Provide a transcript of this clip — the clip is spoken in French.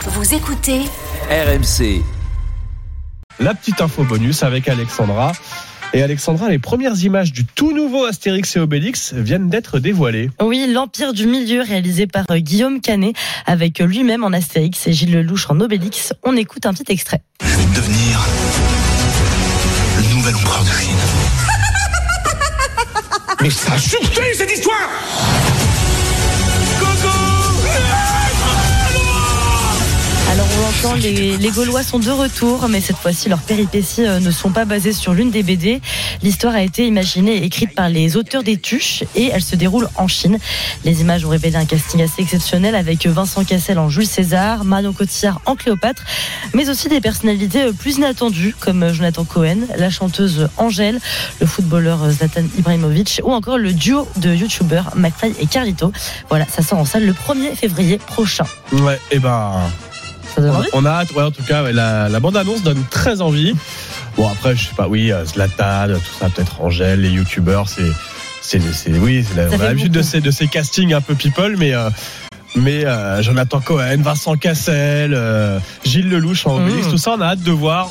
Vous écoutez RMC. La petite info bonus avec Alexandra. Et Alexandra, les premières images du tout nouveau Astérix et Obélix viennent d'être dévoilées. Oui, l'Empire du Milieu, réalisé par Guillaume Canet, avec lui-même en Astérix et Gilles Lelouch en Obélix. On écoute un petit extrait. Je vais devenir le nouvel empereur de Chine. Mais ça a chuté cette histoire! Alors on l'entend, les Gaulois sont de retour, mais cette fois-ci leurs péripéties ne sont pas basées sur l'une des BD. L'histoire a été imaginée et écrite par les auteurs des Tuches et elle se déroule en Chine. Les images ont révélé un casting assez exceptionnel avec Vincent Cassel en Jules César, Marion Cotillard en Cléopâtre, mais aussi des personnalités plus inattendues comme Jonathan Cohen, la chanteuse Angèle, le footballeur Zlatan Ibrahimovic ou encore le duo de youtubeurs McFly et Carlito. Voilà, ça sort en salle le 1er février prochain. Ouais, et on a hâte, ouais, en tout cas, ouais, la bande-annonce donne très envie. Bon, après, je sais pas, oui, Zlatan, tout ça, peut-être Angèle, les youtubeurs, on a l'habitude de ces castings un peu people, mais Jonathan Cohen, Vincent Cassel, Gilles Lelouch en Obélix, tout ça, on a hâte de voir.